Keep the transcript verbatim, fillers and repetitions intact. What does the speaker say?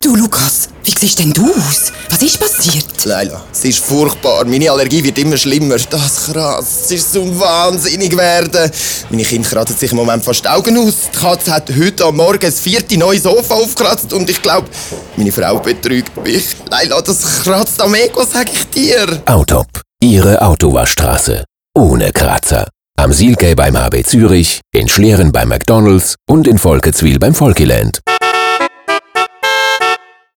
Du, Lukas, wie siehst denn du aus? Was ist passiert? Leila, es ist furchtbar. Meine Allergie wird immer schlimmer. Das krass. Es ist so wahnsinnig werden. Meine Kinder kratzen sich im Moment fast die Augen aus. Die Katze hat heute am Morgen das vierte neue Sofa aufgekratzt und ich glaube, meine Frau betrügt mich. Leila, das kratzt am Ego, sag ich dir. Autop, Ihre Autowaschstraße. Ohne Kratzer. Am Sielgay beim H B Zürich, in Schlieren beim McDonalds und in Volketswil beim Volkiland.